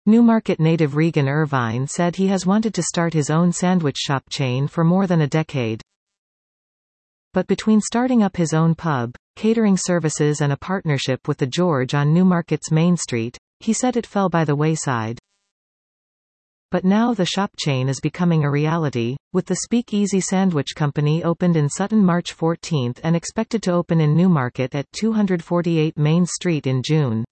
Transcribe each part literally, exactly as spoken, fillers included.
Newmarket native Regan Irvine said he has wanted to start his own sandwich shop chain for more than a decade. But between starting up his own pub, catering services and a partnership with the George on Newmarket's Main Street, he said it fell by the wayside. But now the shop chain is becoming a reality, with the Speak Easy Sandwich Company opened in Sutton March fourteenth and expected to open in Newmarket at two forty-eight Main Street in June.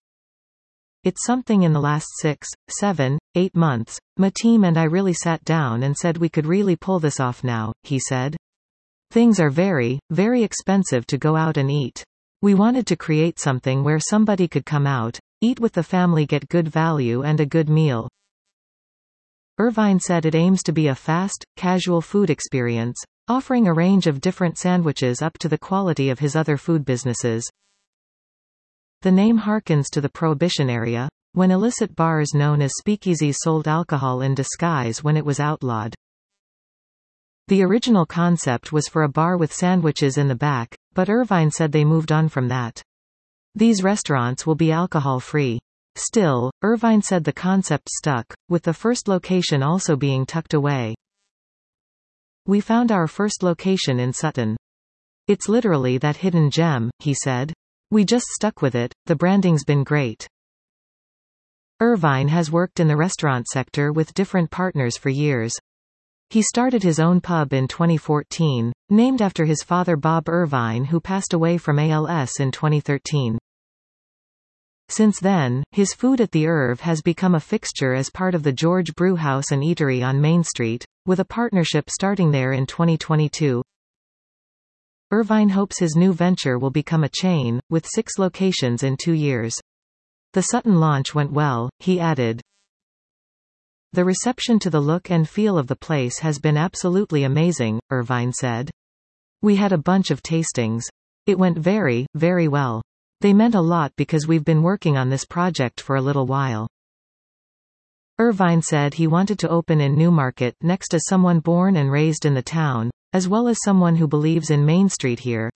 It's something in the last six, seven, eight months, my team and I really sat down and said we could really pull this off now, he said. Things are very, very expensive to go out and eat. We wanted to create something where somebody could come out, eat with the family, get good value and a good meal. Irvine said it aims to be a fast, casual food experience, offering a range of different sandwiches up to the quality of his other food businesses. The name harkens to the Prohibition era, when illicit bars known as speakeasies sold alcohol in disguise when it was outlawed. The original concept was for a bar with sandwiches in the back, but Irvine said they moved on from that. These restaurants will be alcohol-free. Still, Irvine said the concept stuck, with the first location also being tucked away. We found our first location in Sutton. It's literally that hidden gem, he said. We just stuck with it, the branding's been great. Irvine has worked in the restaurant sector with different partners for years. He started his own pub in twenty fourteen, named after his father Bob Irvine, who passed away from A L S in twenty thirteen. Since then, his Food at the Irv has become a fixture as part of the George Brewhouse and Eatery on Main Street, with a partnership starting there in twenty twenty-two. Irvine hopes his new venture will become a chain, with six locations in two years. The Sutton launch went well, he added. The reception to the look and feel of the place has been absolutely amazing, Irvine said. We had a bunch of tastings. It went very, very well. They meant a lot because we've been working on this project for a little while. Irvine said he wanted to open in Newmarket next to someone born and raised in the town, as well as someone who believes in Main Street here.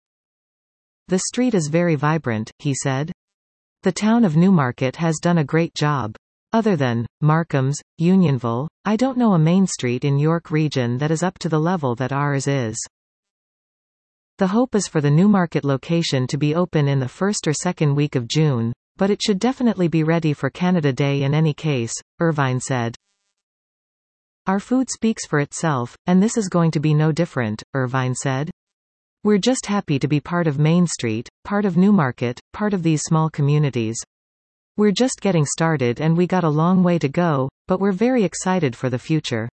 The street is very vibrant, he said. The town of Newmarket has done a great job. Other than Markham's, Unionville, I don't know a Main Street in York region that is up to the level that ours is. The hope is for the Newmarket location to be open in the first or second week of June, but it should definitely be ready for Canada Day in any case, Irvine said. Our food speaks for itself, and this is going to be no different, Irvine said. We're just happy to be part of Main Street, part of Newmarket, part of these small communities. We're just getting started and we got a long way to go, but we're very excited for the future.